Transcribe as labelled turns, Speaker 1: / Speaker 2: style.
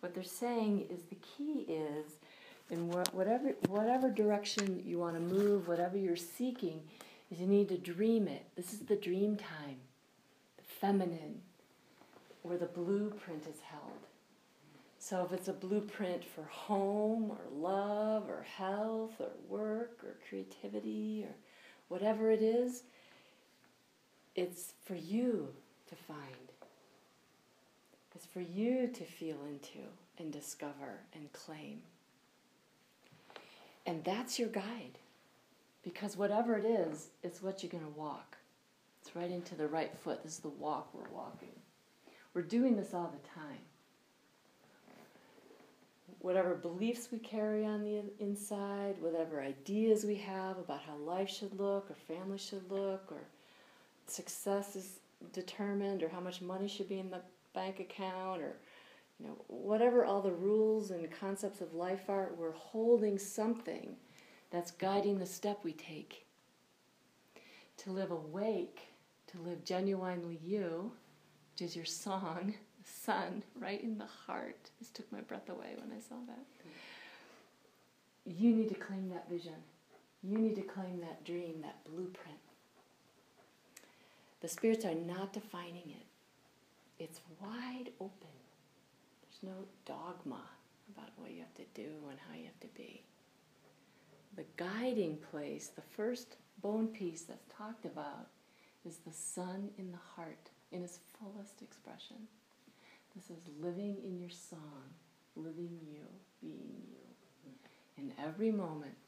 Speaker 1: what they're saying is the key is in whatever direction you want to move, whatever you're seeking, is you need to dream it. This is the dream time, the feminine, where the blueprint is held. So if it's a blueprint for home or love or health or work or creativity or whatever it is, it's for you to find. It's for you to feel into and discover and claim. And that's your guide. Because whatever it is, it's what you're going to walk. It's right into the right foot. This is the walk we're walking. We're doing this all the time. Whatever beliefs we carry on the inside, whatever ideas we have about how life should look or family should look or success is determined or how much money should be in the bank account or whatever all the rules and concepts of life are, we're holding something that's guiding the step we take. To live awake, to live genuinely you, which is your song, the sun, right in the heart. This took my breath away when I saw that. You need to claim that vision. You need to claim that dream, that blueprint. The spirits are not defining it. It's wide open. There's no dogma about what you have to do and how you have to be. The guiding place, the first bone piece that's talked about, is the sun in the heart in its fullest expression. This is living in your song, living you, being you. In every moment,